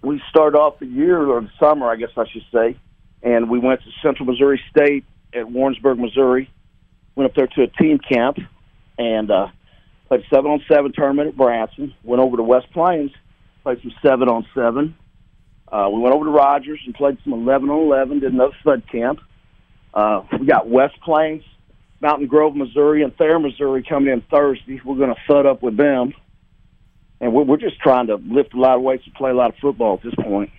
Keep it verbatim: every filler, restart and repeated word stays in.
we started off the year, or the summer, I guess I should say, and we went to Central Missouri State at Warrensburg, Missouri. Went up there to a team camp and uh, played a seven on seven tournament at Branson. Went over to West Plains, played some seven on seven. Uh, we went over to Rogers and played some eleven on eleven, did another stud camp. Uh, we got West Plains, Mountain Grove, Missouri, and Thayer, Missouri coming in Thursday. We're going to thud up with them. And we're, we're just trying to lift a lot of weights and play a lot of football at this point.